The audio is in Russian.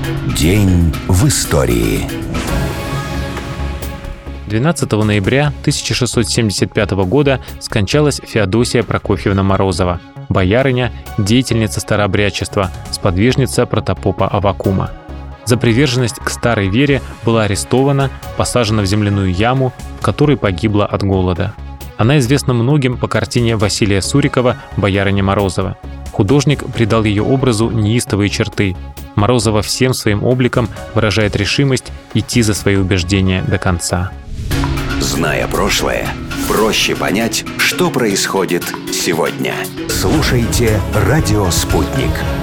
День в истории. 12 ноября 1675 года скончалась Феодосия Прокофьевна Морозова, боярыня, деятельница старообрядчества, сподвижница протопопа Аввакума. За приверженность к старой вере была арестована, посажена в земляную яму, в которой погибла от голода. Она известна многим по картине Василия Сурикова «Боярыня Морозова». Художник придал ее образу неистовые черты. Морозова всем своим обликом выражает решимость идти за свои убеждения до конца. Зная прошлое, проще понять, что происходит сегодня. Слушайте «Радио Спутник».